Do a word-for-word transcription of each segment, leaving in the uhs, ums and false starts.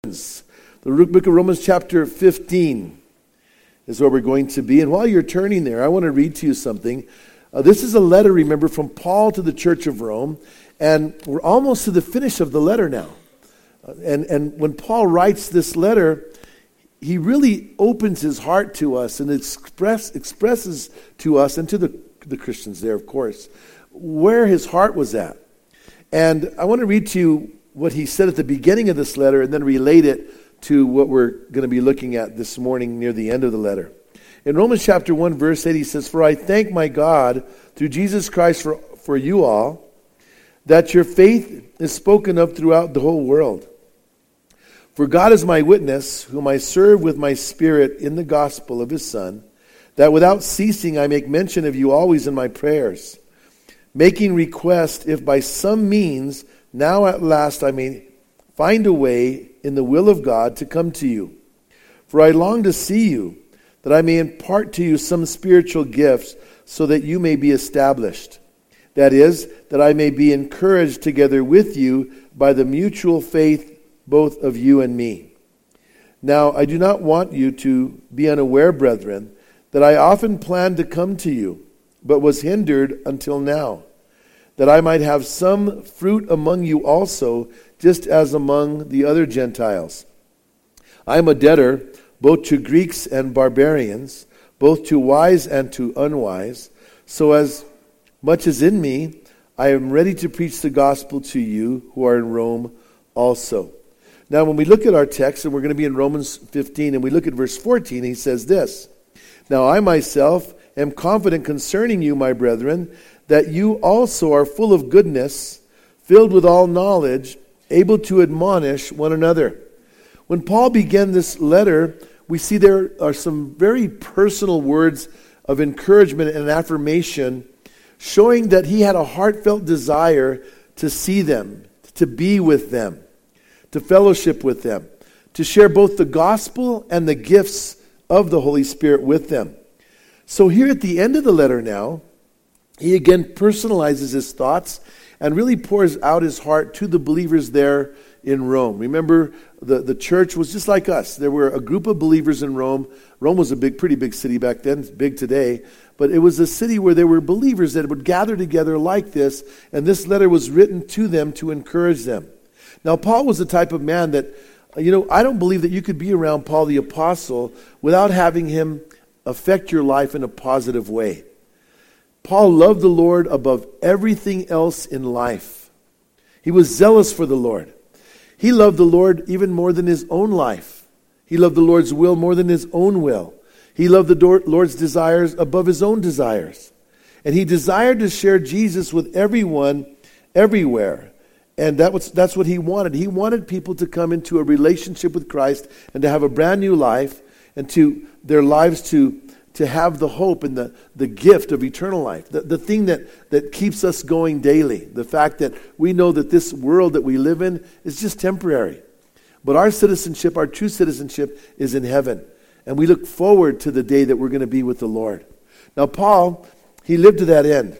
The book of Romans chapter fifteen is where we're going to be. And while you're turning there, I want to read to you something. Uh, this is a letter, remember, from Paul to the church of Rome. And we're almost to the finish of the letter now. Uh, and, and when Paul writes this letter, he really opens his heart to us and express, expresses to us and to the, the Christians there, of course, where his heart was at. And I want to read to you what he said at the beginning of this letter and then relate it to what we're going to be looking at this morning near the end of the letter. In Romans chapter one, verse eight, he says, "For I thank my God through Jesus Christ for, for you all, that your faith is spoken of throughout the whole world. For God is my witness, whom I serve with my spirit in the gospel of his Son, that without ceasing I make mention of you always in my prayers, making request if by some means now at last I may find a way in the will of God to come to you. For I long to see you, that I may impart to you some spiritual gifts, so that you may be established. That is, that I may be encouraged together with you by the mutual faith both of you and me. Now I do not want you to be unaware, brethren, that I often planned to come to you, but was hindered until now, that I might have some fruit among you also, just as among the other Gentiles. I am a debtor both to Greeks and barbarians, both to wise and to unwise. So as much as in me, I am ready to preach the gospel to you who are in Rome also." Now when we look at our text, and we're going to be in Romans fifteen, and we look at verse fourteen, he says this, "Now I myself am confident concerning you, my brethren, that you also are full of goodness, filled with all knowledge, able to admonish one another." When Paul began this letter, we see there are some very personal words of encouragement and affirmation, showing that he had a heartfelt desire to see them, to be with them, to fellowship with them, to share both the gospel and the gifts of the Holy Spirit with them. So here at the end of the letter now, he again personalizes his thoughts and really pours out his heart to the believers there in Rome. Remember, the, the church was just like us. There were a group of believers in Rome. Rome was a big, pretty big city back then. It's big today. But it was a city where there were believers that would gather together like this, and this letter was written to them to encourage them. Now, Paul was the type of man that, you know, I don't believe that you could be around Paul the Apostle without having him affect your life in a positive way. Paul loved the Lord above everything else in life. He was zealous for the Lord. He loved the Lord even more than his own life. He loved the Lord's will more than his own will. He loved the Lord's desires above his own desires. And he desired to share Jesus with everyone, everywhere. And that was, that's what he wanted. He wanted people to come into a relationship with Christ and to have a brand new life, and to their lives to to have the hope and the, the gift of eternal life, the, the thing that, that keeps us going daily, the fact that we know that this world that we live in is just temporary. But our citizenship, our true citizenship, is in heaven. And we look forward to the day that we're going to be with the Lord. Now Paul, he lived to that end.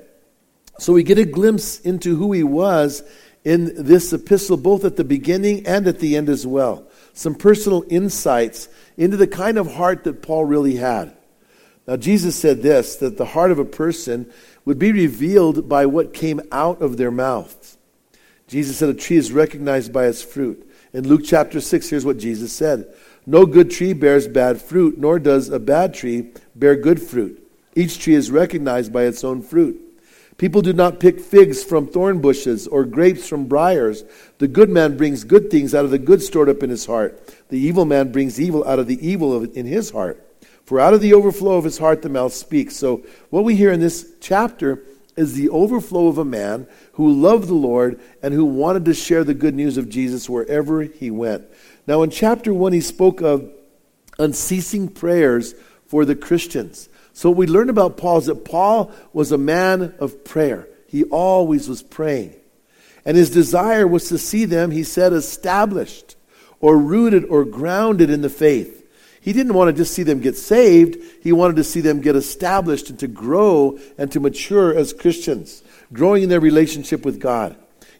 So we get a glimpse into who he was in this epistle, both at the beginning and at the end as well. Some personal insights into the kind of heart that Paul really had. Now, Jesus said this, that the heart of a person would be revealed by what came out of their mouths. Jesus said a tree is recognized by its fruit. In Luke chapter six, here's what Jesus said. "No good tree bears bad fruit, nor does a bad tree bear good fruit. Each tree is recognized by its own fruit. People do not pick figs from thorn bushes or grapes from briars. The good man brings good things out of the good stored up in his heart. The evil man brings evil out of the evil of, in his heart. For out of the overflow of his heart the mouth speaks." So what we hear in this chapter is the overflow of a man who loved the Lord and who wanted to share the good news of Jesus wherever he went. Now in chapter one, he spoke of unceasing prayers for the Christians. So what we learn about Paul is that Paul was a man of prayer. He always was praying. And his desire was to see them, he said, established or rooted or grounded in the faith. He didn't want to just see them get saved. He wanted to see them get established and to grow and to mature as Christians, growing in their relationship with God.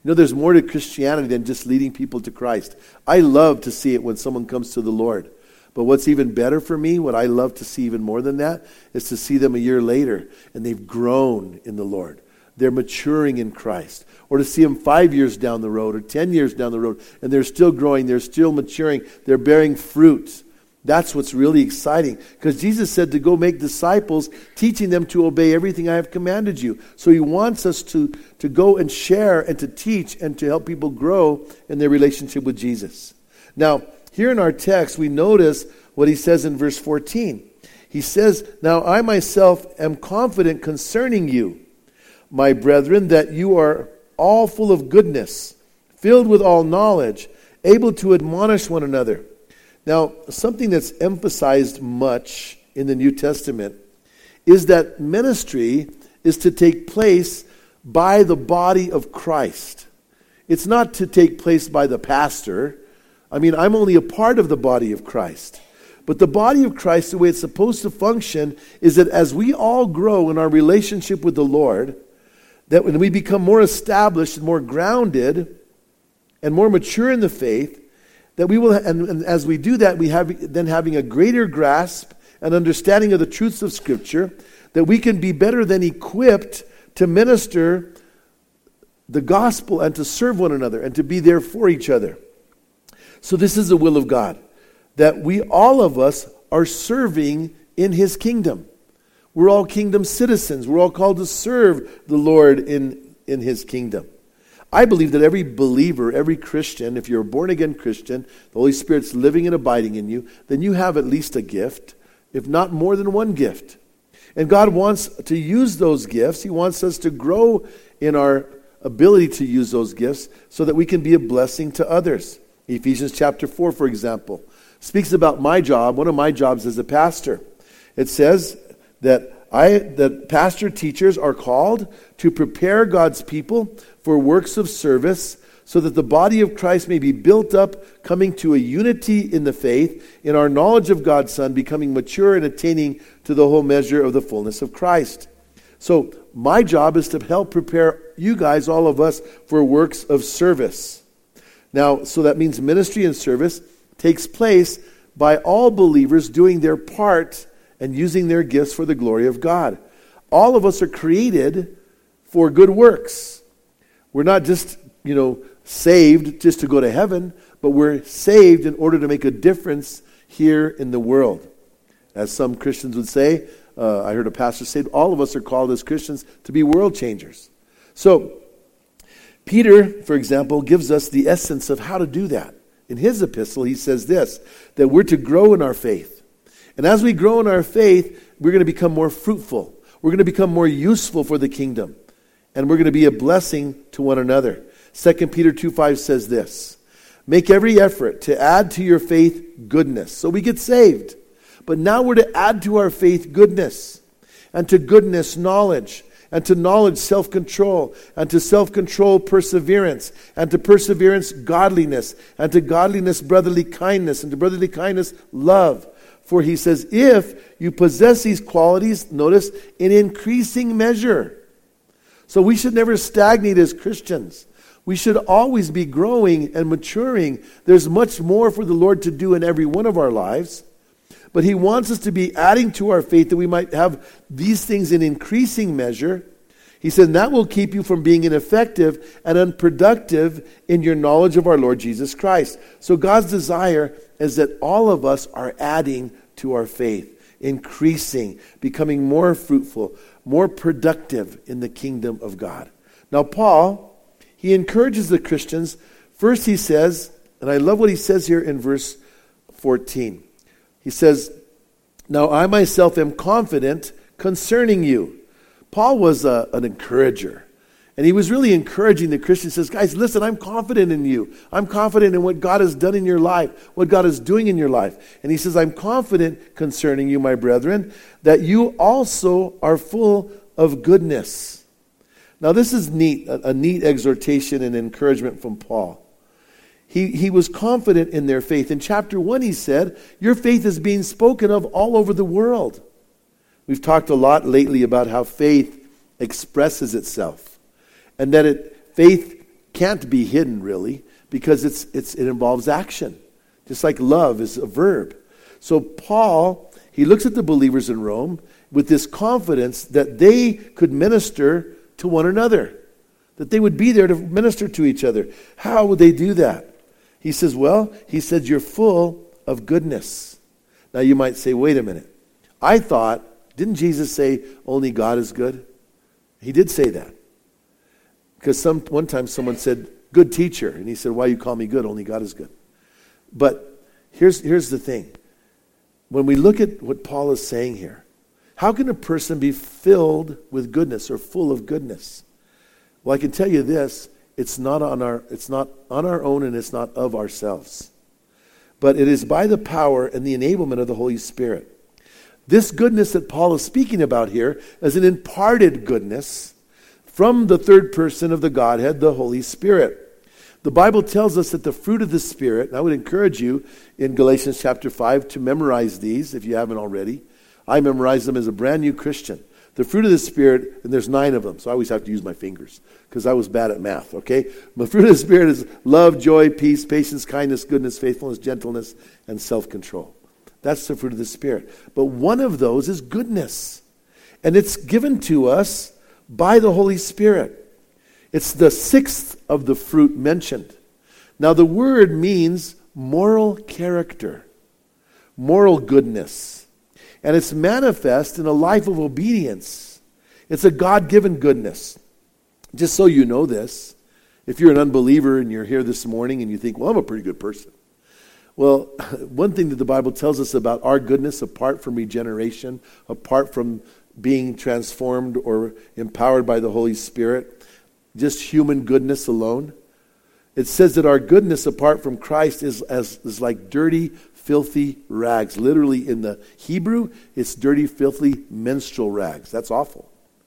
You know, there's more to Christianity than just leading people to Christ. I love to see it when someone comes to the Lord. But what's even better for me, what I love to see even more than that, is to see them a year later and they've grown in the Lord. They're maturing in Christ. Or to see them five years down the road or ten years down the road and they're still growing, they're still maturing, they're bearing fruit. That's what's really exciting. Because Jesus said to go make disciples, teaching them to obey everything I have commanded you. So he wants us to, to go and share and to teach and to help people grow in their relationship with Jesus. Now, here in our text, we notice what he says in verse fourteen. He says, "Now I myself am confident concerning you, my brethren, that you are all full of goodness, filled with all knowledge, able to admonish one another." Now, something that's emphasized much in the New Testament is that ministry is to take place by the body of Christ. It's not to take place by the pastor. I mean, I'm only a part of the body of Christ. But the body of Christ, the way it's supposed to function, is that as we all grow in our relationship with the Lord, that when we become more established and more grounded and more mature in the faith, that we will, and, and as we do that, we have then having a greater grasp and understanding of the truths of Scripture, that we can be better than equipped to minister the gospel and to serve one another and to be there for each other. So this is the will of God, that we, all of us, are serving in His kingdom. We're all kingdom citizens. We're all called to serve the Lord in, in His kingdom. I believe that every believer, every Christian, if you're a born-again Christian, the Holy Spirit's living and abiding in you, then you have at least a gift, if not more than one gift. And God wants to use those gifts. He wants us to grow in our ability to use those gifts so that we can be a blessing to others. Ephesians chapter four, for example, speaks about my job, one of my jobs as a pastor. It says that I, that pastor teachers are called to prepare God's people for works of service so that the body of Christ may be built up, coming to a unity in the faith, in our knowledge of God's Son, becoming mature and attaining to the whole measure of the fullness of Christ. So my job is to help prepare you guys, all of us, for works of service. Now, so that means ministry and service takes place by all believers doing their part and using their gifts for the glory of God. All of us are created for good works. We're not just, you know, saved just to go to heaven, but we're saved in order to make a difference here in the world. As some Christians would say, uh, I heard a pastor say, all of us are called as Christians to be world changers. So, Peter, for example, gives us the essence of how to do that. In his epistle, he says this, that we're to grow in our faith. And as we grow in our faith, we're going to become more fruitful. We're going to become more useful for the kingdom. And we're going to be a blessing to one another. Second Peter two five says this, make every effort to add to your faith goodness. So we get saved. But now we're to add to our faith goodness. And to goodness, knowledge. And to knowledge, self-control. And to self-control, perseverance. And to perseverance, godliness. And to godliness, brotherly kindness. And to brotherly kindness, love. For he says, if you possess these qualities, notice, in increasing measure. So we should never stagnate as Christians. We should always be growing and maturing. There's much more for the Lord to do in every one of our lives. But he wants us to be adding to our faith that we might have these things in increasing measure. He said that will keep you from being ineffective and unproductive in your knowledge of our Lord Jesus Christ. So God's desire is that all of us are adding to our faith, increasing, becoming more fruitful, more productive in the kingdom of God. Now Paul, he encourages the Christians. First he says, and I love what he says here in verse fourteen. He says, now I myself am confident concerning you. Paul was a, an encourager. And he was really encouraging the Christians. He says, guys, listen, I'm confident in you. I'm confident in what God has done in your life, what God is doing in your life. And he says, I'm confident concerning you, my brethren, that you also are full of goodness. Now this is neat, a, a neat exhortation and encouragement from Paul. He, he was confident in their faith. In chapter one, he said, your faith is being spoken of all over the world. We've talked a lot lately about how faith expresses itself. And that it, faith can't be hidden, really, because it's, it's, it involves action. Just like love is a verb. So Paul, he looks at the believers in Rome with this confidence that they could minister to one another, that they would be there to minister to each other. How would they do that? He says, well, he said, you're full of goodness. Now you might say, wait a minute. I thought, didn't Jesus say only God is good? He did say that. Because some one time someone said, good teacher. And he said, why you call me good? Only God is good. But here's, here's the thing. When we look at what Paul is saying here, how can a person be filled with goodness or full of goodness? Well, I can tell you this, it's not on our, it's not on our own and it's not of ourselves. But it is by the power and the enablement of the Holy Spirit. This goodness that Paul is speaking about here is an imparted goodness from the third person of the Godhead, the Holy Spirit. The Bible tells us that the fruit of the Spirit, and I would encourage you in Galatians chapter five to memorize these if you haven't already. I memorized them as a brand new Christian. The fruit of the Spirit, and there's nine of them, so I always have to use my fingers because I was bad at math, okay? The fruit of the Spirit is love, joy, peace, patience, kindness, goodness, faithfulness, gentleness, and self-control. That's the fruit of the Spirit. But one of those is goodness. And it's given to us by the Holy Spirit. It's the sixth of the fruit mentioned. Now the word means moral character, moral goodness. And it's manifest in a life of obedience. It's a God-given goodness. Just so you know this, if you're an unbeliever and you're here this morning and you think, well, I'm a pretty good person. Well, one thing that the Bible tells us about our goodness, apart from regeneration, apart from being transformed or empowered by the Holy Spirit, just human goodness alone, it says that our goodness apart from Christ is, as, is like dirty, filthy rags. Literally in the Hebrew, it's dirty, filthy menstrual rags. That's awful.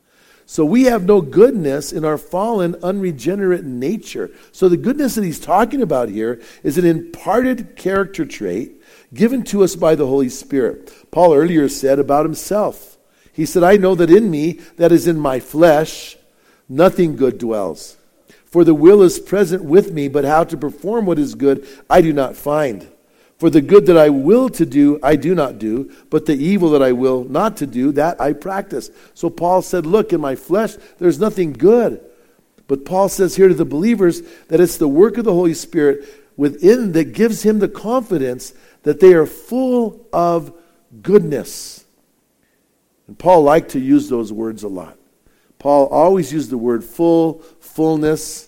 So we have no goodness in our fallen, unregenerate nature. So the goodness that he's talking about here is an imparted character trait given to us by the Holy Spirit. Paul earlier said about himself, he said, I know that in me, that is in my flesh, nothing good dwells. For the will is present with me, but how to perform what is good, I do not find. For the good that I will to do, I do not do, but the evil that I will not to do, that I practice. So Paul said, look, in my flesh, there's nothing good. But Paul says here to the believers that it's the work of the Holy Spirit within that gives him the confidence that they are full of goodness. And Paul liked to use those words a lot. Paul always used the word full, fullness,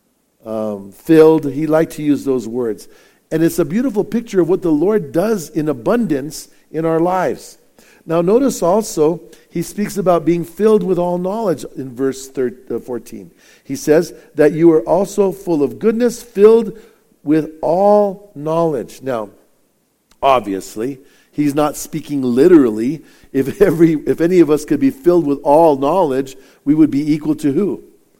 um, filled. He liked to use those words. And it's a beautiful picture of what the Lord does in abundance in our lives. Now notice also, he speaks about being filled with all knowledge in verse fourteen. He says that you are also full of goodness, filled with all knowledge. Now, obviously, he's not speaking literally. If every, if any of us could be filled with all knowledge, we would be equal to who?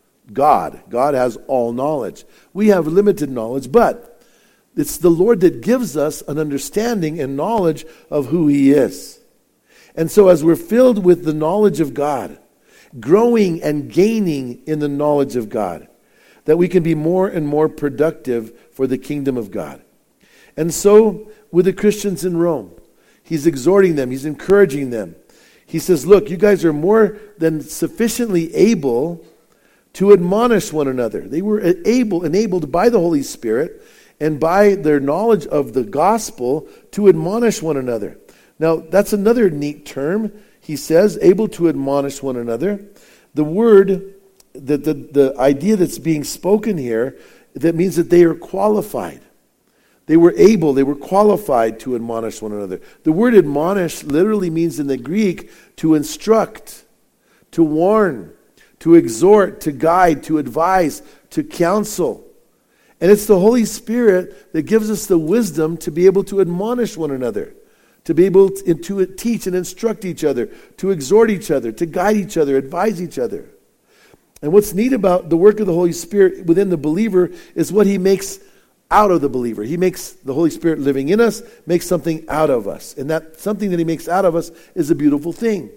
God. God has all knowledge. We have limited knowledge, but it's the Lord that gives us an understanding and knowledge of who he is. And so as we're filled with the knowledge of God, growing and gaining in the knowledge of God, that we can be more and more productive for the kingdom of God. And so with the Christians in Rome, he's exhorting them, he's encouraging them. He says, look, you guys are more than sufficiently able to admonish one another. They were able, enabled by the Holy Spirit and by their knowledge of the gospel to admonish one another. Now, that's another neat term. He says, able to admonish one another. The word, the, the, the idea that's being spoken here, that means that they are qualified. They were able, they were qualified to admonish one another. The word admonish literally means in the Greek to instruct, to warn, to exhort, to guide, to advise, to counsel. And it's the Holy Spirit that gives us the wisdom to be able to admonish one another, to be able to, to teach and instruct each other, to exhort each other, to guide each other, advise each other. And what's neat about the work of the Holy Spirit within the believer is what he makes out of the believer. He makes the Holy Spirit living in us, makes something out of us. And that something that he makes out of us is a beautiful thing.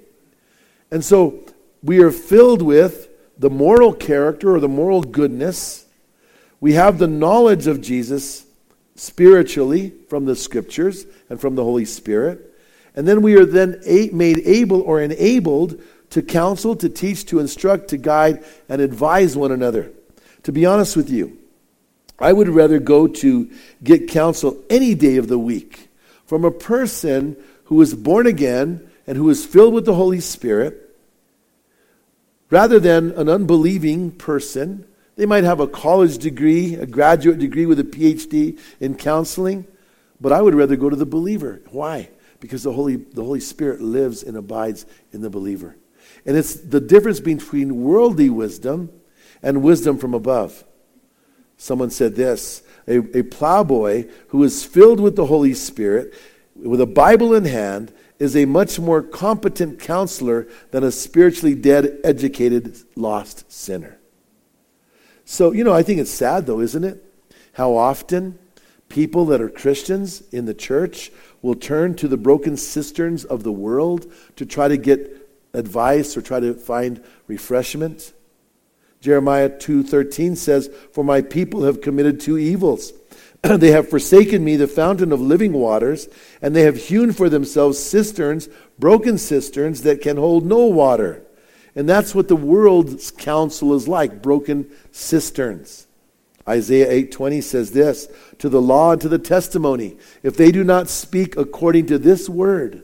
And so we are filled with the moral character or the moral goodness We have the knowledge of Jesus spiritually from the Scriptures and from the Holy Spirit. And then we are then a- made able or enabled to counsel, to teach, to instruct, to guide, and advise one another. To be honest with you, I would rather go to get counsel any day of the week from a person who is born again and who is filled with the Holy Spirit, rather than an unbelieving person. They might have a college degree, a graduate degree with a P H D in counseling, but I would rather go to the believer. Why? Because the Holy, the Holy Spirit lives and abides in the believer. And it's the difference between worldly wisdom and wisdom from above. Someone said this, a, a plowboy who is filled with the Holy Spirit, with a Bible in hand, is a much more competent counselor than a spiritually dead, educated, lost sinner. So, you know, I think it's sad though, isn't it? How often people that are Christians in the church will turn to the broken cisterns of the world to try to get advice or try to find refreshment. Jeremiah two thirteen says, "For my people have committed two evils. They have forsaken me, the fountain of living waters, and they have hewn for themselves cisterns, broken cisterns that can hold no water." And that's what the world's counsel is like, broken cisterns. Isaiah eight twenty says this, "To the law and to the testimony, if they do not speak according to this word,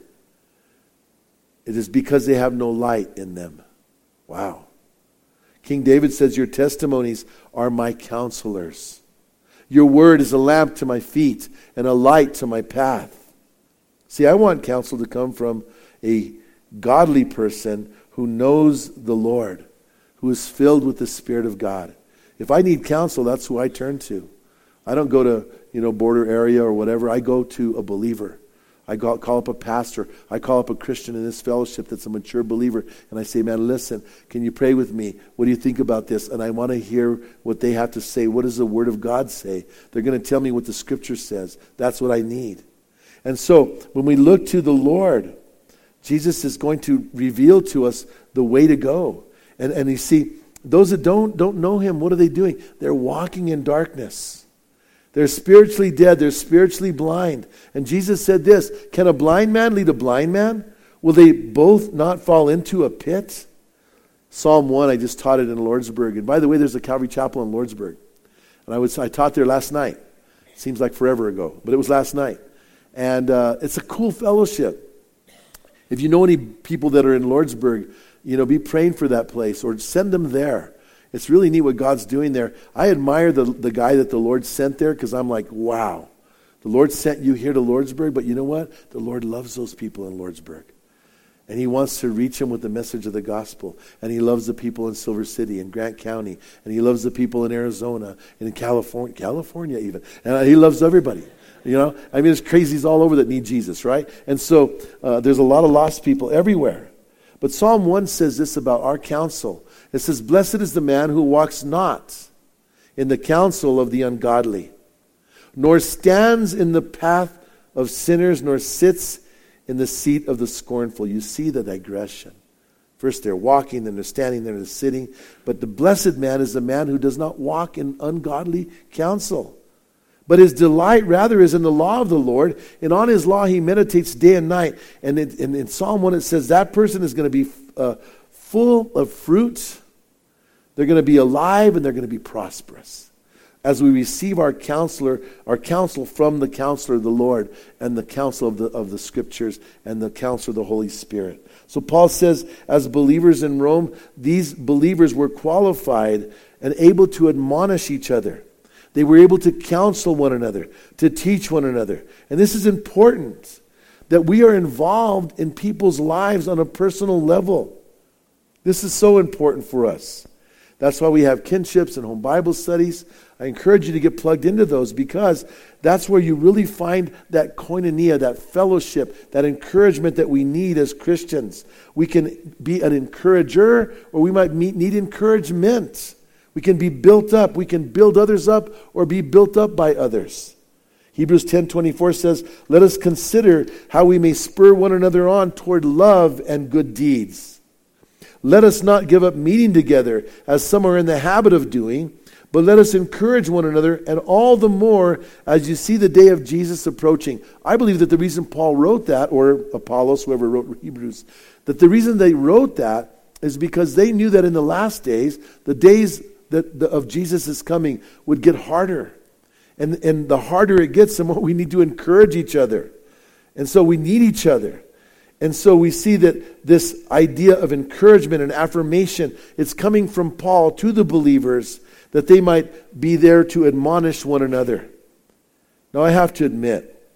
it is because they have no light in them." Wow. King David says, "Your testimonies are my counselors. Your word is a lamp to my feet and a light to my path." See, I want counsel to come from a godly person who knows the Lord, who is filled with the Spirit of God. If I need counsel, that's who I turn to. I don't go to, you know, border area or whatever. I go to a believer. I go, call up a pastor. I call up a Christian in this fellowship that's a mature believer. And I say, "Man, listen, can you pray with me? What do you think about this?" And I want to hear what they have to say. What does the Word of God say? They're going to tell me what the Scripture says. That's what I need. And so when we look to the Lord, Jesus is going to reveal to us the way to go. And, and you see, those that don't, don't know Him, what are they doing? They're walking in darkness. They're spiritually dead. They're spiritually blind. And Jesus said this, "Can a blind man lead a blind man? Will they both not fall into a pit?" Psalm one, I just taught it in Lordsburg. And by the way, there's a Calvary Chapel in Lordsburg. And I was I taught there last night. Seems like forever ago, but it was last night. And uh, it's a cool fellowship. If you know any people that are in Lordsburg, you know, be praying for that place or send them there. It's really neat what God's doing there. I admire the, the guy that the Lord sent there because I'm like, wow. The Lord sent you here to Lordsburg, but you know what? The Lord loves those people in Lordsburg. And He wants to reach them with the message of the gospel. And He loves the people in Silver City and Grant County. And He loves the people in Arizona and in California, California even. And He loves everybody. You know, I mean, there's crazies all over that need Jesus, right? And so uh, there's a lot of lost people everywhere. But Psalm one says this about our counsel. It says, "Blessed is the man who walks not in the counsel of the ungodly, nor stands in the path of sinners, nor sits in the seat of the scornful." You see the digression. First they're walking, then they're standing, then they're sitting. But the blessed man is the man who does not walk in ungodly counsel. But his delight rather is in the law of the Lord, and on His law he meditates day and night. And in, in, in Psalm one it says that person is going to be uh, full of fruit. They're going to be alive and they're going to be prosperous. As we receive our counselor, our counsel from the counselor of the Lord and the counsel of the, of the Scriptures and the counsel of the Holy Spirit. So Paul says, as believers in Rome, these believers were qualified and able to admonish each other. They were able to counsel one another, to teach one another. And this is important, that we are involved in people's lives on a personal level. This is so important for us. That's why we have kinships and home Bible studies. I encourage you to get plugged into those because that's where you really find that koinonia, that fellowship, that encouragement that we need as Christians. We can be an encourager or we might need encouragement. We can be built up. We can build others up or be built up by others. Hebrews ten twenty-four says, "Let us consider how we may spur one another on toward love and good deeds. Let us not give up meeting together as some are in the habit of doing, but let us encourage one another, and all the more as you see the day of Jesus approaching. I believe that the reason Paul wrote that, or Apollos, whoever wrote Hebrews, that the reason they wrote that is because they knew that in the last days, the days that the, of Jesus' coming would get harder. And, and the harder it gets, the more we need to encourage each other. And so we need each other. And so we see that this idea of encouragement and affirmation, it's coming from Paul to the believers that they might be there to admonish one another. Now I have to admit,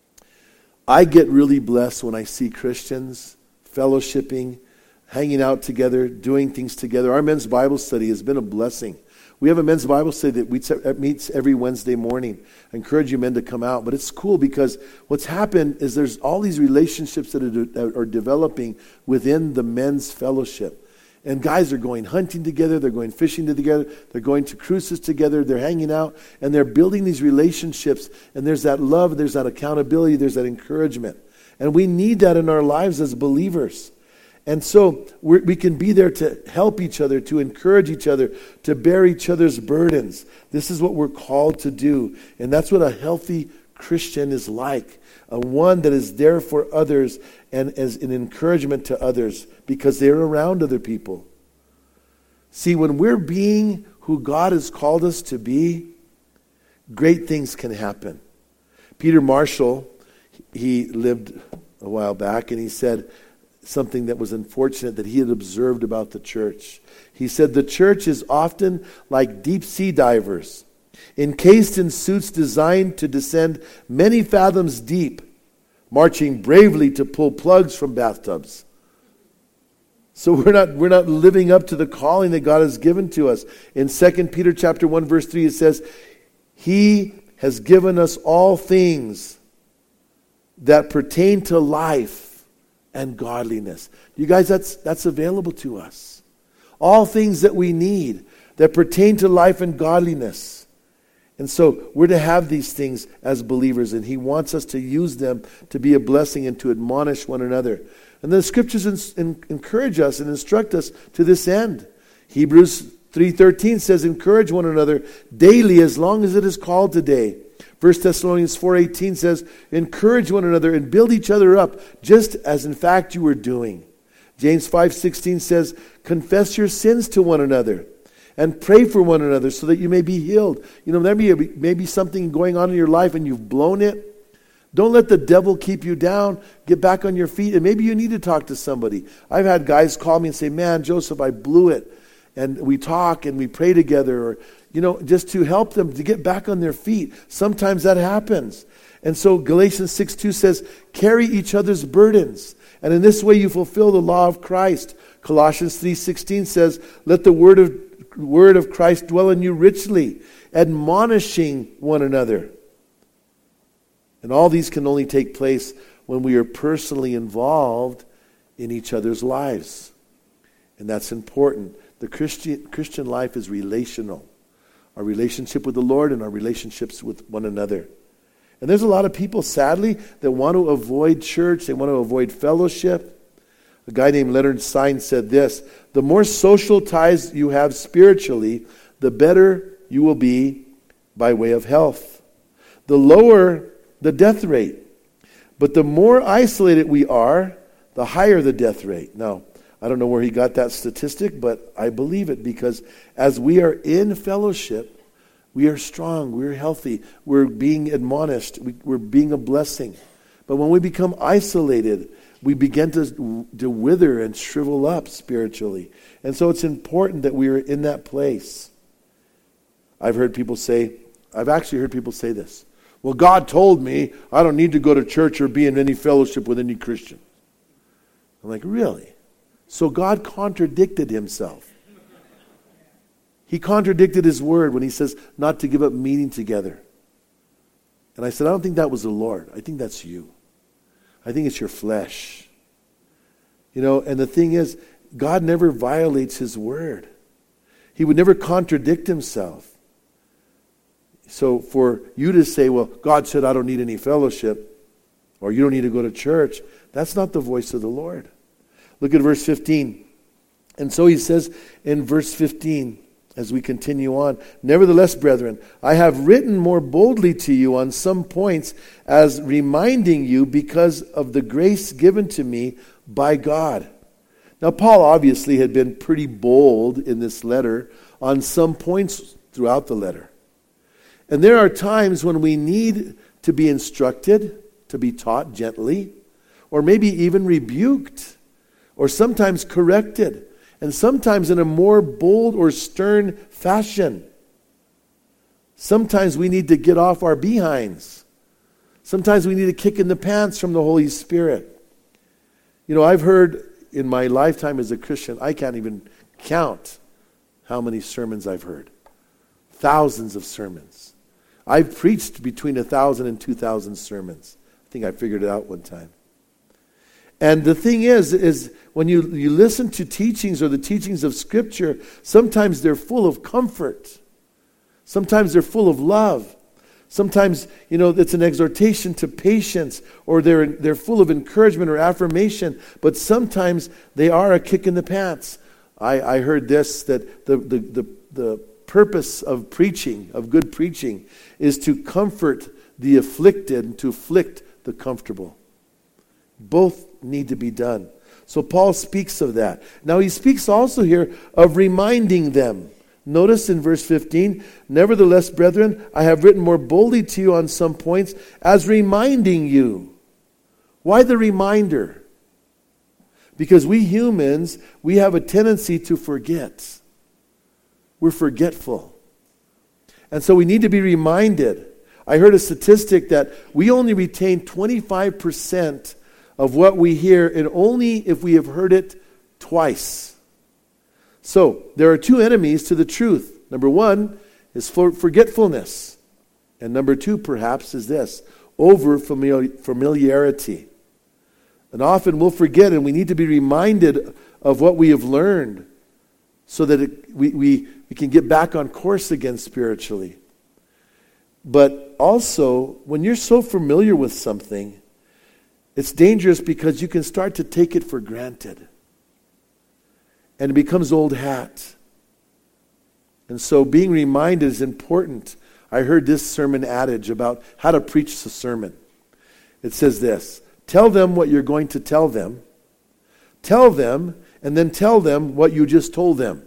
I get really blessed when I see Christians fellowshipping, hanging out together, doing things together. Our men's Bible study has been a blessing. We have a men's Bible study that meets every Wednesday morning. I encourage you men to come out. But it's cool because what's happened is there's all these relationships that are, are developing within the men's fellowship. And guys are going hunting together, they're going fishing together, they're going to cruises together, they're hanging out, and they're building these relationships. And there's that love, there's that accountability, there's that encouragement. And we need that in our lives as believers. And so we're, we can be there to help each other, to encourage each other, to bear each other's burdens. This is what we're called to do. And that's what a healthy Christian is like. A one that is there for others and as an encouragement to others because they're around other people. See, when we're being who God has called us to be, great things can happen. Peter Marshall, he lived a while back, and he said something that was unfortunate that he had observed about the church. He said, the church is often like deep sea divers, encased in suits designed to descend many fathoms deep, marching bravely to pull plugs from bathtubs. So we're not we're not living up to the calling that God has given to us. In Second Peter chapter one, verse three, it says, He has given us all things that pertain to life and godliness. You guys, that's that's available to us. All things that we need that pertain to life and godliness. And so we're to have these things as believers, and He wants us to use them to be a blessing and to admonish one another. And the Scriptures in, in, encourage us and instruct us to this end. Hebrews three thirteen says, encourage one another daily as long as it is called today. First Thessalonians four eighteen says, encourage one another and build each other up, just as in fact you are doing. James five sixteen says, confess your sins to one another and pray for one another so that you may be healed. You know, there may be, maybe something going on in your life and you've blown it. Don't let the devil keep you down. Get back on your feet, and maybe you need to talk to somebody. I've had guys call me and say, man, Joseph, I blew it. And we talk and we pray together, or, you know, just to help them to get back on their feet. Sometimes that happens. And so Galatians six two says, carry each other's burdens. And in this way you fulfill the law of Christ. Colossians three sixteen says, let the word of, word of Christ dwell in you richly, admonishing one another. And all these can only take place when we are personally involved in each other's lives. And that's important. The Christian Christian life is relational. Our relationship with the Lord and our relationships with one another. And there's a lot of people, sadly, that want to avoid church. They want to avoid fellowship. A guy named Leonard Sines said this, the more social ties you have spiritually, the better you will be by way of health. The lower the death rate. But the more isolated we are, the higher the death rate. Now, I don't know where he got that statistic, but I believe it, because as we are in fellowship, we are strong, we're healthy, we're being admonished, we, we're being a blessing. But when we become isolated, we begin to, to wither and shrivel up spiritually. And so it's important that we are in that place. I've heard people say, I've actually heard people say this, well, God told me I don't need to go to church or be in any fellowship with any Christian. I'm like, really? So God contradicted Himself. He contradicted His word when He says not to give up meeting together. And I said, I don't think that was the Lord. I think that's you. I think it's your flesh. You know, and the thing is, God never violates His word. He would never contradict Himself. So for you to say, well, God said I don't need any fellowship, or you don't need to go to church, that's not the voice of the Lord. Look at verse fifteen. And so he says in verse fifteen, as we continue on. Nevertheless, brethren, I have written more boldly to you on some points, as reminding you because of the grace given to me by God. Now, Paul obviously had been pretty bold in this letter on some points throughout the letter. And there are times when we need to be instructed, to be taught gently, or maybe even rebuked, or sometimes corrected, and sometimes in a more bold or stern fashion. Sometimes we need to get off our behinds. Sometimes we need a kick in the pants from the Holy Spirit. You know, I've heard in my lifetime as a Christian, I can't even count how many sermons I've heard. Thousands of sermons. I've preached between a thousand and two thousand sermons. I think I figured it out one time. And the thing is, is when you, you listen to teachings or the teachings of Scripture, sometimes they're full of comfort. Sometimes they're full of love. Sometimes, you know, it's an exhortation to patience, or they're, they're full of encouragement or affirmation, but sometimes they are a kick in the pants. I, I heard this, that the, the, the, the purpose of preaching, of good preaching, is to comfort the afflicted and to afflict the comfortable. Both need to be done. So Paul speaks of that. Now he speaks also here of reminding them. Notice in verse fifteen, nevertheless, brethren, I have written more boldly to you on some points, as reminding you. Why the reminder? Because we humans, we have a tendency to forget. We're forgetful. And so we need to be reminded. I heard a statistic that we only retain twenty-five percent of what we hear, and only if we have heard it twice. So, there are two enemies to the truth. Number one is for forgetfulness. And number two, perhaps, is this, over familiarity. And often we'll forget, and we need to be reminded of what we have learned so that it, we, we, we can get back on course again spiritually. But also, when you're so familiar with something, it's dangerous because you can start to take it for granted. And it becomes old hat. And so being reminded is important. I heard this sermon adage about how to preach a sermon. It says this, tell them what you're going to tell them. Tell them, and then tell them what you just told them.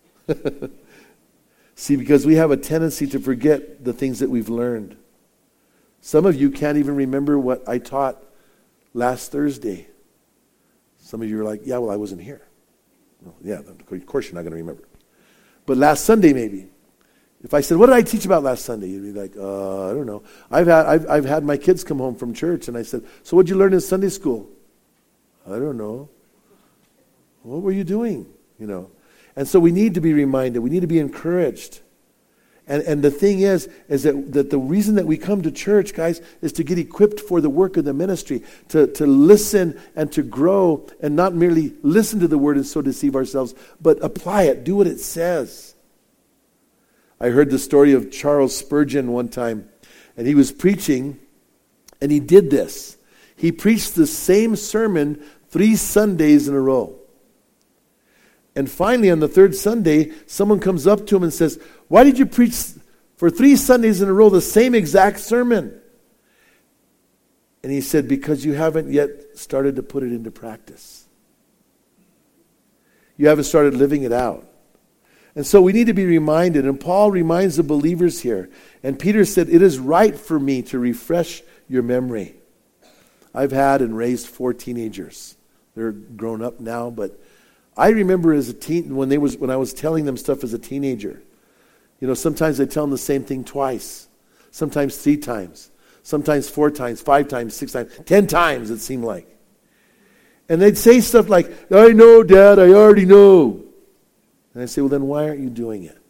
See, because we have a tendency to forget the things that we've learned. Some of you can't even remember what I taught last Thursday. Some of you are like, yeah, well, I wasn't here. Well, yeah, of course you're not going to remember. But last Sunday maybe. If I said, what did I teach about last Sunday? You'd be like, uh, I don't know. I've had, I've, I've had my kids come home from church, and I said, so what did you learn in Sunday school? I don't know. What were you doing? You know. And so we need to be reminded. We need to be encouraged. And and the thing is, is that, that the reason that we come to church, guys, is to get equipped for the work of the ministry, to, to listen and to grow, and not merely listen to the word and so deceive ourselves, but apply it, do what it says. I heard the story of Charles Spurgeon one time, and he was preaching, and he did this. He preached the same sermon three Sundays in a row. And finally, on the third Sunday, someone comes up to him and says, why did you preach for three Sundays in a row the same exact sermon? And he said, because you haven't yet started to put it into practice. You haven't started living it out. And so we need to be reminded, and Paul reminds the believers here. And Peter said, it is right for me to refresh your memory. I've had and raised four teenagers. They're grown up now, but I remember as a teen, when they was when I was telling them stuff as a teenager, you know, sometimes I tell them the same thing twice, sometimes three times, sometimes four times, five times, six times, ten times it seemed like. And they'd say stuff like, I know, Dad, I already know. And I say, well, then why aren't you doing it?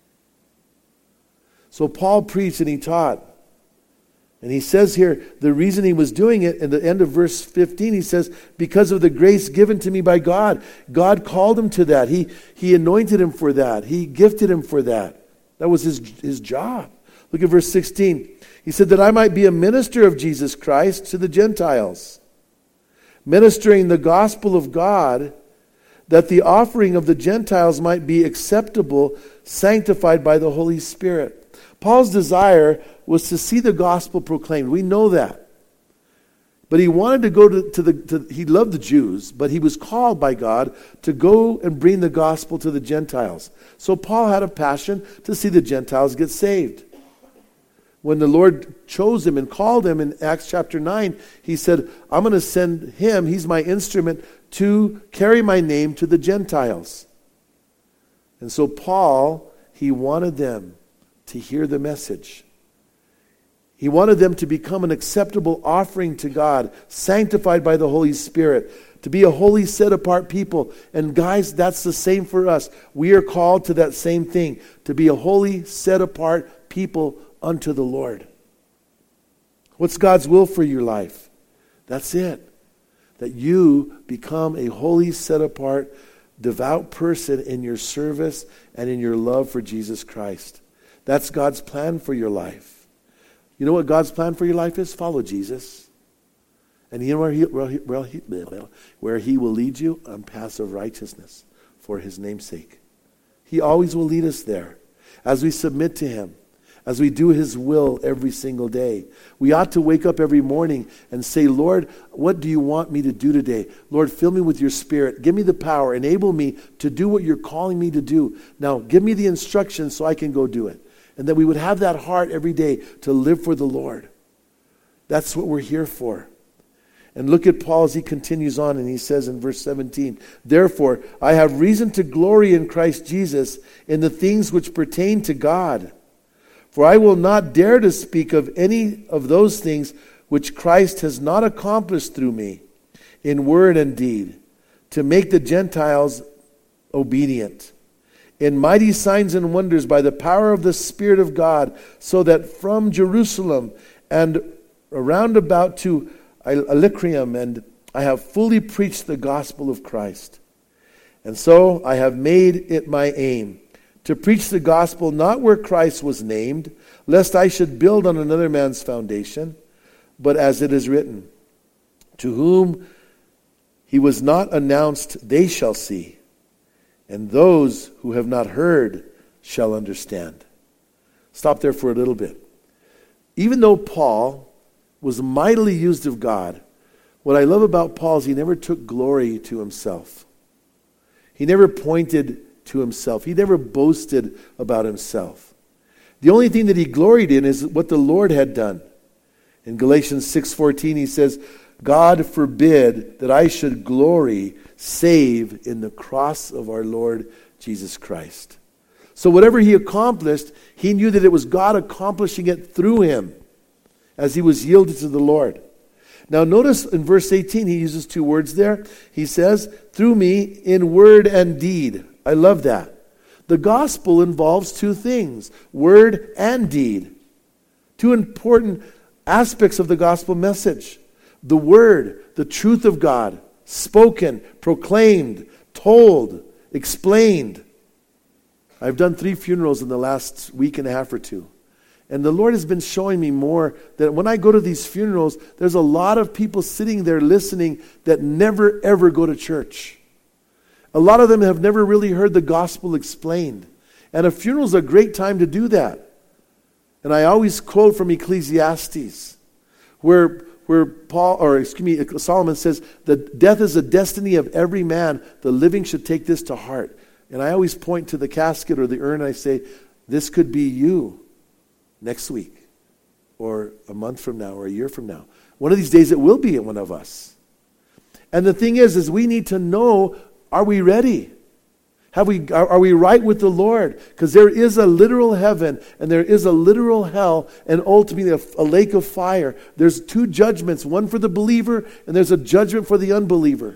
So Paul preached and he taught. And he says here, the reason he was doing it, in the end of verse fifteen, he says, because of the grace given to me by God. God called him to that. He, he anointed him for that. He gifted him for that. That was his, his job. Look at verse sixteen. He said that I might be a minister of Jesus Christ to the Gentiles, ministering the gospel of God, that the offering of the Gentiles might be acceptable, sanctified by the Holy Spirit. Paul's desire was to see the gospel proclaimed. We know that. But he wanted to go to, to the, to, he loved the Jews, but he was called by God to go and bring the gospel to the Gentiles. So Paul had a passion to see the Gentiles get saved. When the Lord chose him and called him in Acts chapter nine, he said, I'm going to send him, he's my instrument, to carry my name to the Gentiles. And so Paul, he wanted them to hear the message. He wanted them to become an acceptable offering to God, sanctified by the Holy Spirit, to be a holy, set-apart people. And guys, that's the same for us. We are called to that same thing, to be a holy, set-apart people unto the Lord. What's God's will for your life? That's it. That you become a holy, set-apart, devout person in your service and in your love for Jesus Christ. That's God's plan for your life. You know what God's plan for your life is? Follow Jesus. And you know where he, where he, where he, where he will lead you? On paths of righteousness for his name's sake. He always will lead us there. As we submit to him, as we do his will every single day. We ought to wake up every morning and say, Lord, what do you want me to do today? Lord, fill me with your Spirit. Give me the power. Enable me to do what you're calling me to do. Now, give me the instructions so I can go do it. And that we would have that heart every day to live for the Lord. That's what we're here for. And look at Paul as he continues on, and he says in verse seventeen, therefore, I have reason to glory in Christ Jesus in the things which pertain to God. For I will not dare to speak of any of those things which Christ has not accomplished through me, in word and deed, to make the Gentiles obedient, in mighty signs and wonders by the power of the Spirit of God, so that from Jerusalem and around about to Illyricum, and I have fully preached the gospel of Christ. And so I have made it my aim to preach the gospel not where Christ was named, lest I should build on another man's foundation, but as it is written, to whom he was not announced, they shall see, and those who have not heard shall understand. Stop there for a little bit. Even though Paul was mightily used of God, what I love about Paul is he never took glory to himself. He never pointed to himself. He never boasted about himself. The only thing that he gloried in is what the Lord had done. In Galatians six fourteen he says, God forbid that I should glory save in the cross of our Lord Jesus Christ. So whatever he accomplished, he knew that it was God accomplishing it through him as he was yielded to the Lord. Now notice in verse eighteen, he uses two words there. He says, through me in word and deed. I love that. The gospel involves two things, word and deed. Two important aspects of the gospel message. The word, the truth of God, spoken, proclaimed, told, explained. I've done three funerals in the last week and a half or two. And the Lord has been showing me more that when I go to these funerals, there's a lot of people sitting there listening that never ever go to church. A lot of them have never really heard the gospel explained. And a funeral is a great time to do that. And I always quote from Ecclesiastes, where where Paul, or excuse me, Solomon says that death is the destiny of every man. The living should take this to heart. And I always point to the casket or the urn and I say, this could be you next week, or a month from now, or a year from now. One of these days it will be one of us. And the thing is, is we need to know, are we ready? Have we, are, are we right with the Lord? Because there is a literal heaven and there is a literal hell and ultimately a, a lake of fire. There's two judgments, one for the believer and there's a judgment for the unbeliever.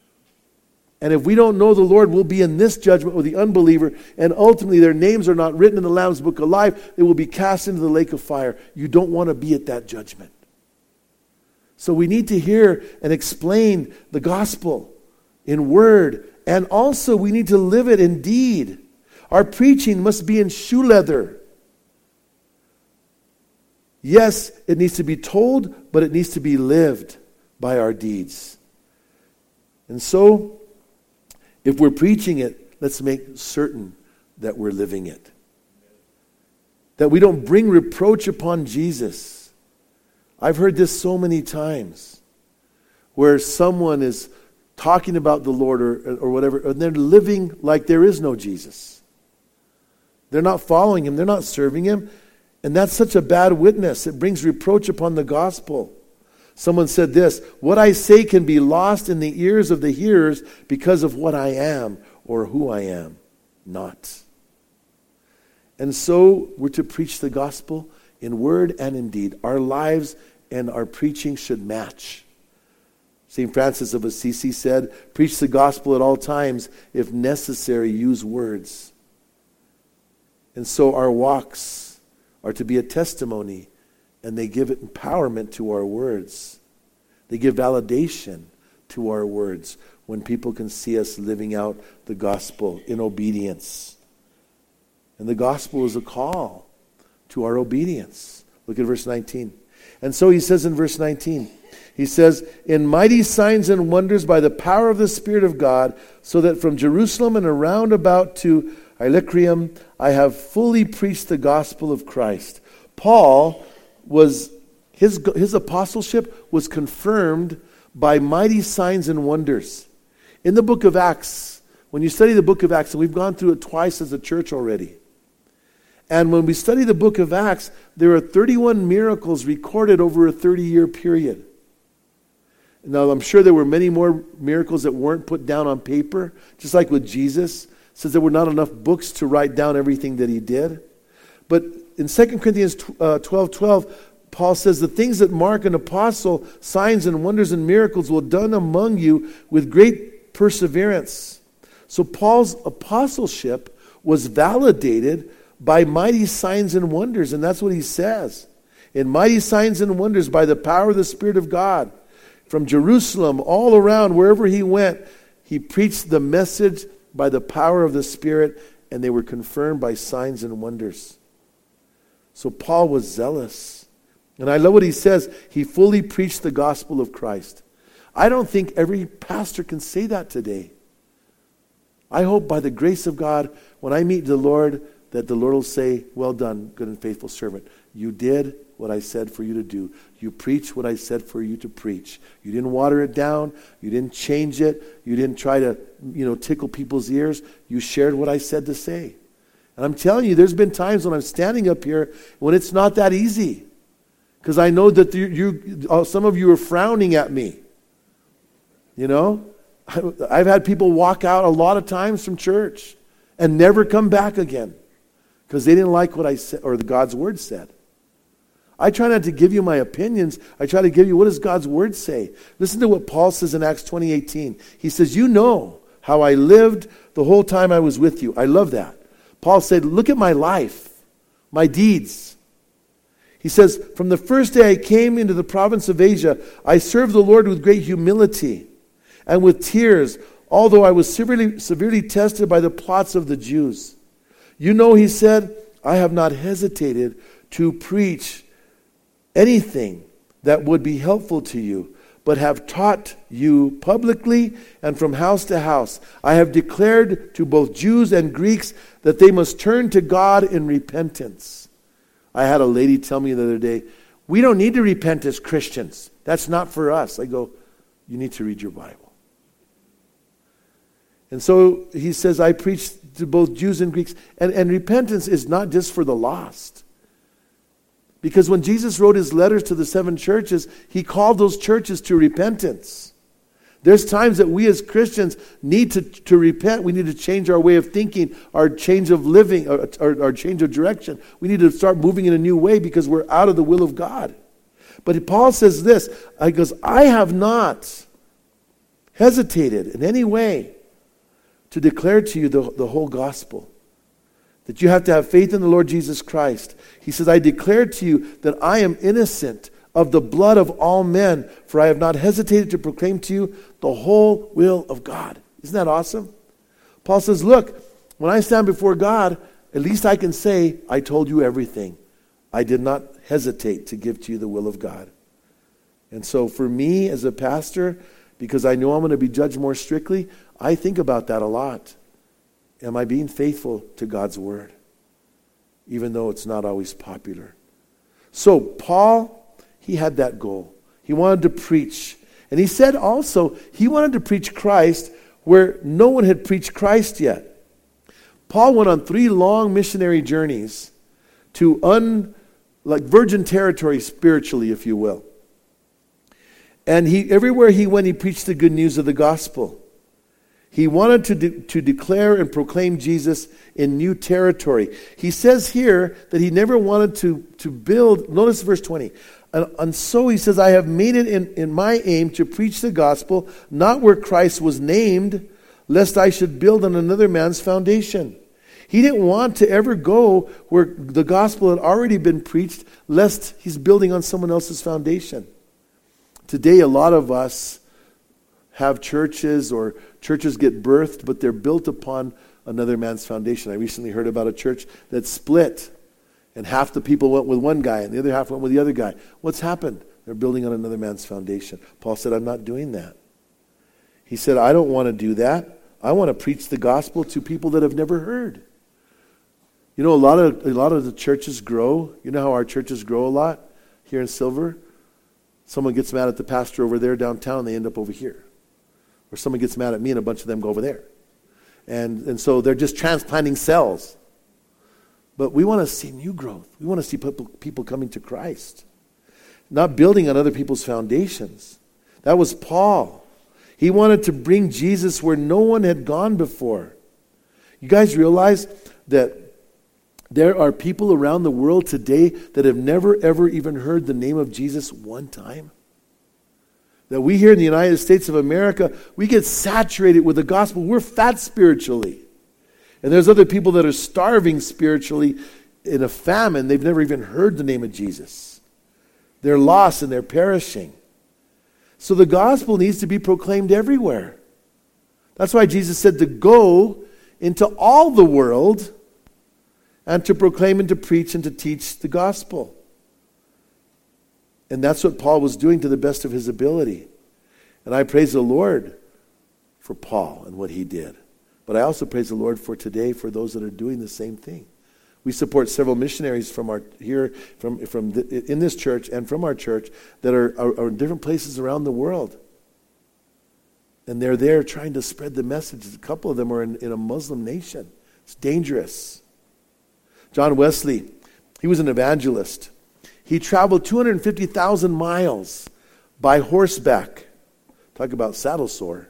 And if we don't know the Lord, we'll be in this judgment with the unbeliever, and ultimately their names are not written in the Lamb's Book of Life. They will be cast into the lake of fire. You don't want to be at that judgment. So we need to hear and explain the gospel in word, and also we need to live it in deed. Our preaching must be in shoe leather. Yes, it needs to be told, but it needs to be lived by our deeds. And so, If we're preaching it, let's make certain that we're living it. That we don't bring reproach upon Jesus. I've heard this so many times, where someone is talking about the Lord or, or whatever, and they're living like there is no Jesus. They're not following Him. They're not serving Him. And that's such a bad witness. It brings reproach upon the gospel. Someone said this, what I say can be lost in the ears of the hearers because of what I am or who I am not. And so we're to preach the gospel in word and in deed. Our lives and our preaching should match. Saint Francis of Assisi said, preach the gospel at all times. If necessary, use words. And so our walks are to be a testimony, and they give empowerment to our words. They give validation to our words when people can see us living out the gospel in obedience. And the gospel is a call to our obedience. Look at verse nineteen. And so he says in verse nineteen, he says, in mighty signs and wonders by the power of the Spirit of God, so that from Jerusalem and around about to Illyricum, I have fully preached the gospel of Christ. Paul was, his, his apostleship was confirmed by mighty signs and wonders. In the book of Acts, when you study the book of Acts, and we've gone through it twice as a church already, and when we study the book of Acts, there are thirty-one miracles recorded over a thirty-year period. Now, I'm sure there were many more miracles that weren't put down on paper, just like with Jesus. It says there were not enough books to write down everything that he did. But in Second Corinthians twelve twelve, Paul says, the things that mark an apostle, signs and wonders and miracles, will done among you with great perseverance. So Paul's apostleship was validated by mighty signs and wonders, and that's what he says. In mighty signs and wonders by the power of the Spirit of God. From Jerusalem, all around, wherever he went, he preached the message by the power of the Spirit, and they were confirmed by signs and wonders. So Paul was zealous. And I love what he says. He fully preached the gospel of Christ. I don't think every pastor can say that today. I hope by the grace of God, when I meet the Lord, that the Lord will say, well done, good and faithful servant. You did what I said for you to do. You preached what I said for you to preach. You didn't water it down. You didn't change it. You didn't try to, you know, tickle people's ears. You shared what I said to say. And I'm telling you, there's been times when I'm standing up here when it's not that easy. Because I know that you, you, some of you are frowning at me. You know? I've had people walk out a lot of times from church and never come back again. Because they didn't like what I said, or the God's Word said. I try not to give you my opinions. I try to give you, what does God's Word say? Listen to what Paul says in Acts twenty eighteen. He says, you know how I lived the whole time I was with you. I love that. Paul said, look at my life, my deeds. He says, from the first day I came into the province of Asia, I served the Lord with great humility and with tears, although I was severely, severely tested by the plots of the Jews. You know, he said, I have not hesitated to preach anything that would be helpful to you, but have taught you publicly and from house to house. I have declared to both Jews and Greeks that they must turn to God in repentance. I had a lady tell me the other day, we don't need to repent as Christians. That's not for us. I go, you need to read your Bible. And so he says, I preach to both Jews and Greeks. And, and repentance is not just for the lost. Because when Jesus wrote his letters to the seven churches, he called those churches to repentance. There's times that we as Christians need to, to repent. We need to change our way of thinking, our change of living, our, our, our change of direction. We need to start moving in a new way because we're out of the will of God. But Paul says this, he goes, I have not hesitated in any way to declare to you the, the whole gospel. That you have to have faith in the Lord Jesus Christ. He says, I declare to you that I am innocent of the blood of all men, for I have not hesitated to proclaim to you the whole will of God. Isn't that awesome? Paul says, look, when I stand before God, at least I can say, I told you everything. I did not hesitate to give to you the will of God. And so for me as a pastor, because I know I'm going to be judged more strictly, I think about that a lot. Am I being faithful to God's word? Even though it's not always popular. So Paul, he had that goal. He wanted to preach. And he said also, he wanted to preach Christ where no one had preached Christ yet. Paul went on three long missionary journeys to un, like virgin territory spiritually, if you will. And he everywhere he went, he preached the good news of the gospel. He wanted to, de- to declare and proclaim Jesus in new territory. He says here that he never wanted to, to build, notice verse twenty. And, and so he says, I have made it in, in my aim to preach the gospel, not where Christ was named, lest I should build on another man's foundation. He didn't want to ever go where the gospel had already been preached, lest he's building on someone else's foundation. Today, a lot of us have churches, or churches get birthed, but they're built upon another man's foundation. I recently heard about a church that split, and half the people went with one guy, and the other half went with the other guy. What's happened? They're building on another man's foundation. Paul said, I'm not doing that. He said, I don't want to do that. I want to preach the gospel to people that have never heard. You know, a lot of a lot of the churches grow. You know how our churches grow a lot here in Silver? Someone gets mad at the pastor over there downtown, and they end up over here. Or someone gets mad at me, and a bunch of them go over there. And, and so they're just transplanting cells. But we want to see new growth. We want to see people, people coming to Christ. Not building on other people's foundations. That was Paul. He wanted to bring Jesus where no one had gone before. You guys realize that there are people around the world today that have never, ever even heard the name of Jesus one time? That we here in the United States of America, we get saturated with the gospel. We're fat spiritually. And there's other people that are starving spiritually in a famine. They've never even heard the name of Jesus. They're lost and they're perishing. So the gospel needs to be proclaimed everywhere. That's why Jesus said to go into all the world and to proclaim and to preach and to teach the gospel. And that's what Paul was doing to the best of his ability. And I praise the Lord for Paul and what he did. But I also praise the Lord for today for those that are doing the same thing. We support several missionaries from our here, from from the, in this church and from our church that are, are, are in different places around the world. And they're there trying to spread the message. A couple of them are in, in a Muslim nation. It's dangerous. John Wesley, he was an evangelist. He traveled two hundred fifty thousand miles by horseback. Talk about saddle sore.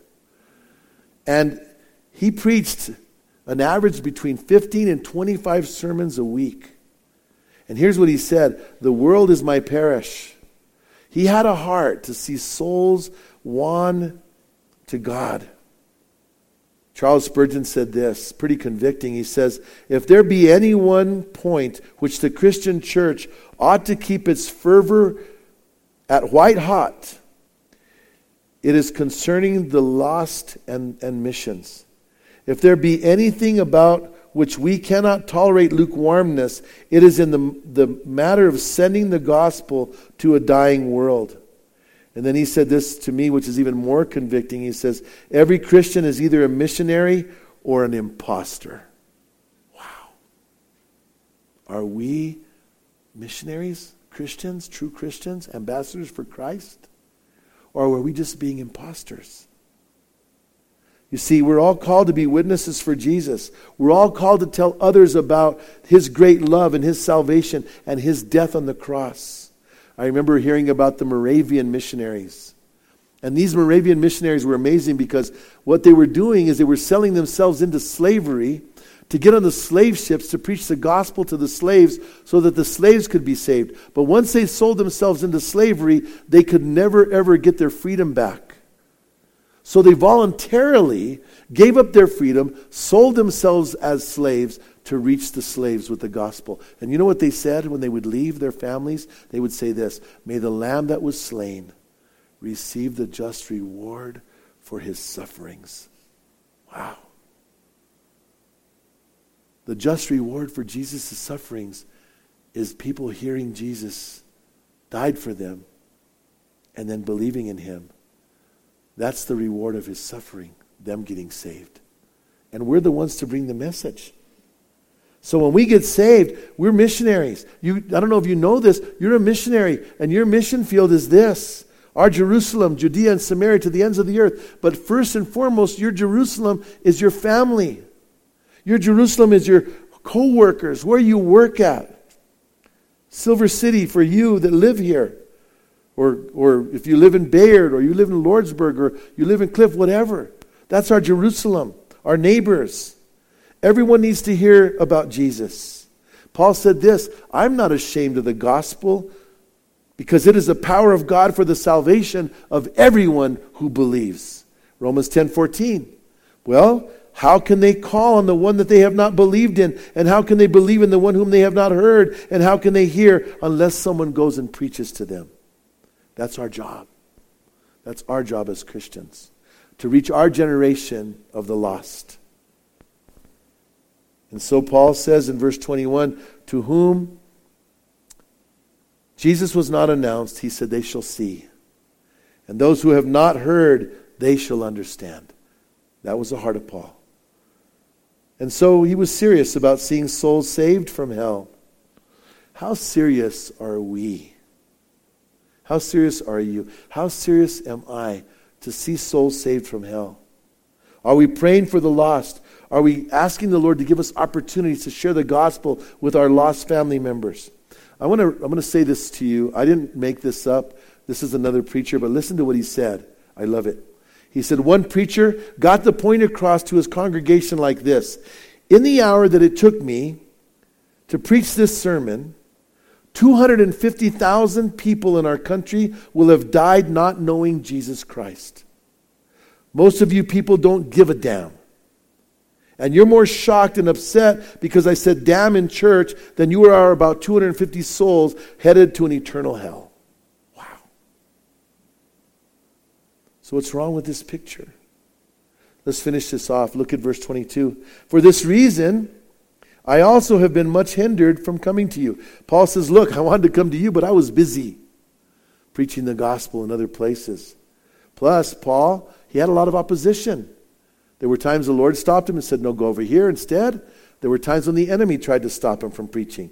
And he preached an average between fifteen and twenty-five sermons a week. And here's what he said: the world is my parish. He had a heart to see souls won to God. Charles Spurgeon said this, pretty convicting. He says, if there be any one point which the Christian church ought to keep its fervor at white hot, it is concerning the lost and, and missions. If there be anything about which we cannot tolerate lukewarmness, it is in the, the matter of sending the gospel to a dying world. And then he said this to me, which is even more convicting. He says, every Christian is either a missionary or an imposter. Wow. Are we missionaries, Christians, true Christians, ambassadors for Christ? Or are we just being imposters? You see, we're all called to be witnesses for Jesus. We're all called to tell others about his great love and his salvation and his death on the cross. I remember hearing about the Moravian missionaries. And these Moravian missionaries were amazing because what they were doing is they were selling themselves into slavery to get on the slave ships to preach the gospel to the slaves so that the slaves could be saved. But once they sold themselves into slavery, they could never ever get their freedom back. So they voluntarily gave up their freedom, sold themselves as slaves to reach the slaves with the gospel. And you know what they said when they would leave their families? They would say this: may the Lamb that was slain receive the just reward for his sufferings. Wow. The just reward for Jesus' sufferings is people hearing Jesus died for them and then believing in him That's the reward of his suffering, them getting saved. And we're the ones to bring the message. So when we get saved, we're missionaries. You, I don't know if you know this, you're a missionary, and your mission field is this. Our Jerusalem, Judea and Samaria to the ends of the earth. But first and foremost, your Jerusalem is your family. Your Jerusalem is your co-workers, where you work at. Silver City for you that live here. Or, or if you live in Bayard, or you live in Lordsburg, or you live in Cliff, whatever. That's our Jerusalem, our neighbors. Everyone needs to hear about Jesus. Paul said this, I'm not ashamed of the gospel, because it is the power of God for the salvation of everyone who believes. Romans ten fourteen. Well, how can they call on the one that they have not believed in? And how can they believe in the one whom they have not heard? And how can they hear unless someone goes and preaches to them? That's our job. That's our job as Christians. To reach our generation of the lost. And so Paul says in verse twenty-one, to whom Jesus was not announced, he said, they shall see. And those who have not heard, they shall understand. That was the heart of Paul. And so he was serious about seeing souls saved from hell. How serious are we? How serious are you? How serious am I to see souls saved from hell? Are we praying for the lost? Are we asking the Lord to give us opportunities to share the gospel with our lost family members? I want to, I'm going to say this to you. I didn't make this up. This is another preacher, but listen to what he said. I love it. He said, one preacher got the point across to his congregation like this. In the hour that it took me to preach this sermon, two hundred fifty thousand people in our country will have died not knowing Jesus Christ. Most of you people don't give a damn. And you're more shocked and upset because I said damn in church than you are about two hundred fifty souls headed to an eternal hell. Wow. So what's wrong with this picture? Let's finish this off. Look at verse twenty-two. For this reason, I also have been much hindered from coming to you. Paul says, look, I wanted to come to you, but I was busy preaching the gospel in other places. Plus, Paul, he had a lot of opposition. There were times the Lord stopped him and said, no, go over here instead. There were times when the enemy tried to stop him from preaching.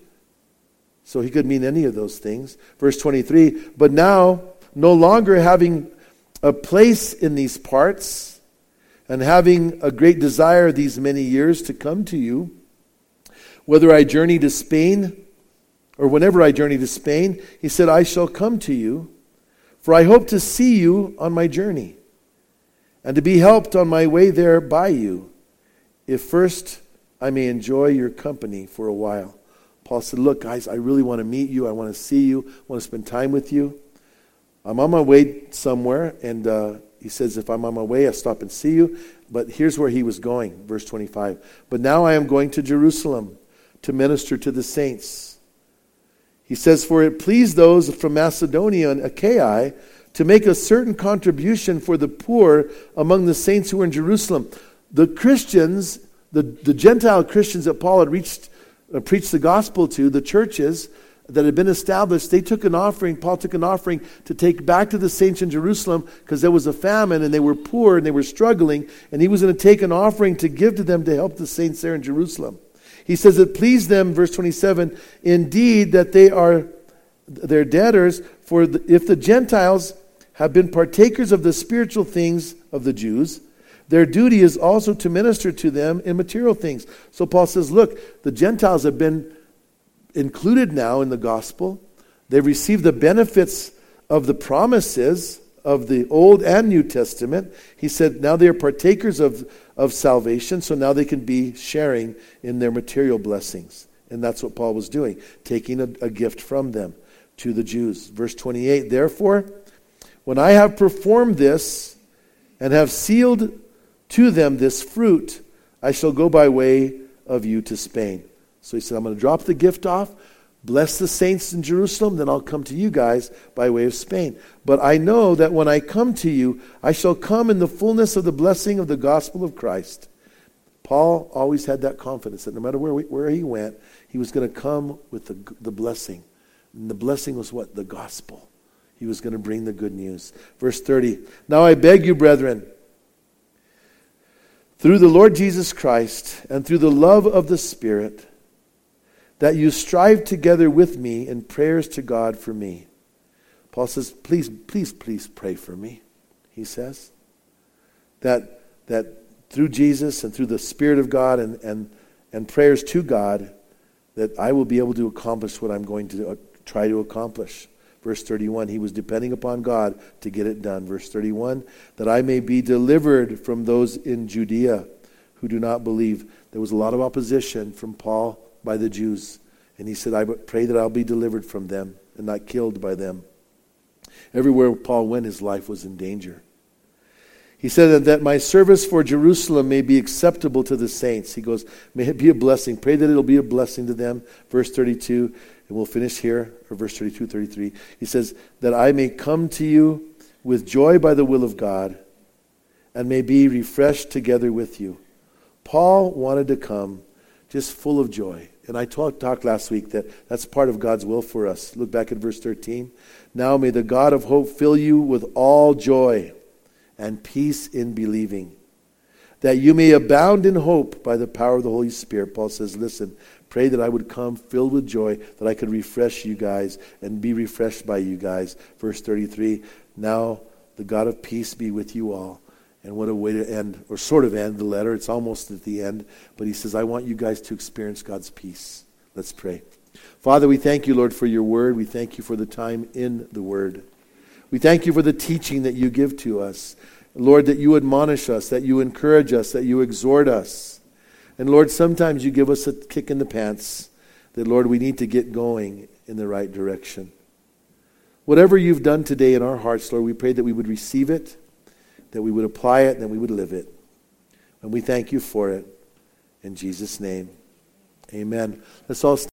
So he could mean any of those things. Verse twenty-three, but now, no longer having a place in these parts, and having a great desire these many years to come to you, whether I journey to Spain, or whenever I journey to Spain, he said, I shall come to you, for I hope to see you on my journey, and to be helped on my way there by you, if first I may enjoy your company for a while. Paul said, look, guys, I really want to meet you. I want to see you. I want to spend time with you. I'm on my way somewhere, and uh, he says, if I'm on my way, I'll stop and see you. But here's where he was going, verse twenty-five. But now I am going to Jerusalem to minister to the saints. He says, for it pleased those from Macedonia and Achaia to make a certain contribution for the poor among the saints who were in Jerusalem. The Christians, the, the Gentile Christians that Paul had reached, uh, preached the gospel to, the churches that had been established, they took an offering, Paul took an offering to take back to the saints in Jerusalem because there was a famine and they were poor and they were struggling, and he was going to take an offering to give to them to help the saints there in Jerusalem. He says it pleased them, verse twenty-seven, indeed that they are their debtors, for the, if the Gentiles have been partakers of the spiritual things of the Jews, their duty is also to minister to them in material things. So Paul says, look, the Gentiles have been included now in the gospel. They've received the benefits of the promises of the Old and New Testament. He said now they are partakers of, of salvation, so now they can be sharing in their material blessings. And that's what Paul was doing, taking a, a gift from them to the Jews. Verse twenty-eight, therefore, when I have performed this and have sealed to them this fruit, I shall go by way of you to Spain. So he said, I'm going to drop the gift off, bless the saints in Jerusalem, then I'll come to you guys by way of Spain. But I know that when I come to you, I shall come in the fullness of the blessing of the gospel of Christ. Paul always had that confidence that no matter where, we, where he went, he was going to come with the, the blessing. And the blessing was what? The gospel. He He was going to bring the good news. Verse thirty, now I beg you, brethren, through the Lord Jesus Christ and through the love of the Spirit, that you strive together with me in prayers to God for me. Paul says, please, please, please pray for me, he says. That, that through Jesus and through the Spirit of God and, and, and prayers to God, that I will be able to accomplish what I'm going to try to accomplish. Verse thirty-one, he was depending upon God to get it done. Verse thirty-one, that I may be delivered from those in Judea who do not believe. There was a lot of opposition from Paul by the Jews. And he said, I pray that I'll be delivered from them and not killed by them. Everywhere Paul went, his life was in danger. He said that my service for Jerusalem may be acceptable to the saints. He goes, may it be a blessing. Pray that it'll be a blessing to them. Verse thirty-two, and we'll finish here, or verse thirty-two, thirty-three. He says, that I may come to you with joy by the will of God, and may be refreshed together with you. Paul wanted to come just full of joy. And I talked, talked last week that that's part of God's will for us. Look back at verse thirteen. Now may the God of hope fill you with all joy and peace in believing, that you may abound in hope by the power of the Holy Spirit. Paul says, listen, pray that I would come filled with joy, that I could refresh you guys and be refreshed by you guys. Verse thirty-three, now the God of peace be with you all. And what a way to end, or sort of end the letter. It's almost at the end. But he says, I want you guys to experience God's peace. Let's pray. Father, we thank you, Lord, for your word. We thank you for the time in the word. We thank you for the teaching that you give to us. Lord, that you admonish us, that you encourage us, that you exhort us. And Lord, sometimes you give us a kick in the pants that, Lord, we need to get going in the right direction. Whatever you've done today in our hearts, Lord, we pray that we would receive it, that we would apply it, and that we would live it. And we thank you for it. In Jesus' name, amen. Let's all stand.